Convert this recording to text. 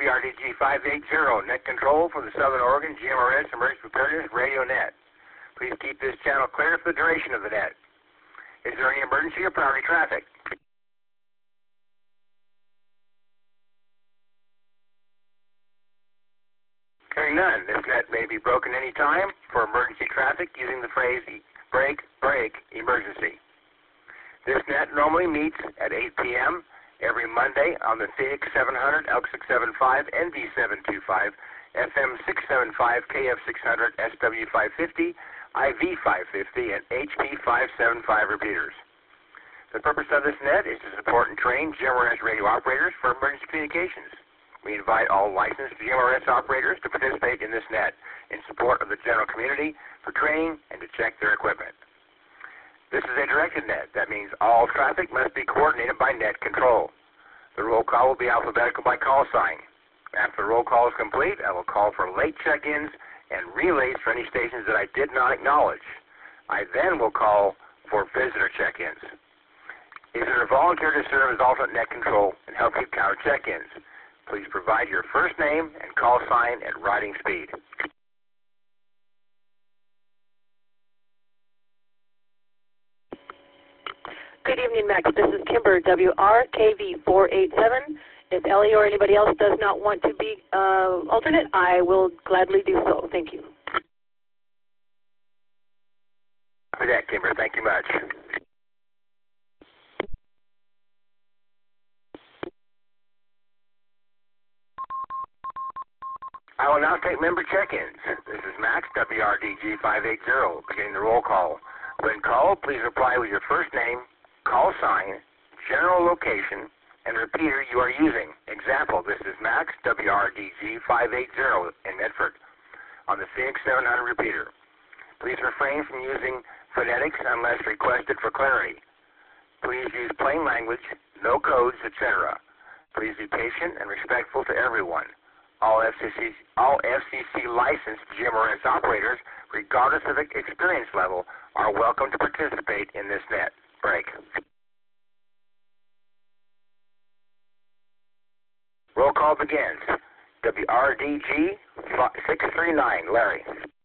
WRDG 580, net control for the Southern Oregon GMRS Emergency Preparedness Radio Net. Please keep this channel clear for the duration of the net. Is there any emergency or priority traffic? Hearing none, this net may be broken any time for emergency traffic using the phrase break, break, emergency. This net normally meets at 8 p.m. every Monday on the Phoenix 700, ELK 675, NV 725, FM 675, KF 600, SW 550, IV 550, and HP 575 repeaters. The purpose of this net is to support and train GMRS radio operators for emergency communications. We invite all licensed GMRS operators to participate in this net in support of the general community for training and to check their equipment. This is a directed net. That means all traffic must be coordinated by net control. The roll call will be alphabetical by call sign. After the roll call is complete, I will call for late check-ins and relays for any stations that I did not acknowledge. I then will call for visitor check-ins. If you are volunteer to serve as alternate net control and help you counter check-ins, please provide your first name and call sign at riding speed. Good evening, Max. This is Kimber, WRKV487. If Ellie or anybody else does not want to be alternate, I will gladly do so. Thank you. For that, Kimber. Thank you much. I will now take member check-ins. This is Max, WRDG 580, beginning the roll call. When called, please reply with your first name, call sign, general location, and repeater you are using. Example, this is Max, WRDG 580 in Medford on the Phoenix 700 repeater. Please refrain from using phonetics unless requested for clarity. Please use plain language, no codes, etc. Please be patient and respectful to everyone. All FCC licensed GMRS operators, regardless of experience level, are welcome to participate in this net. Break. Roll call begins. WRDG 639, Larry.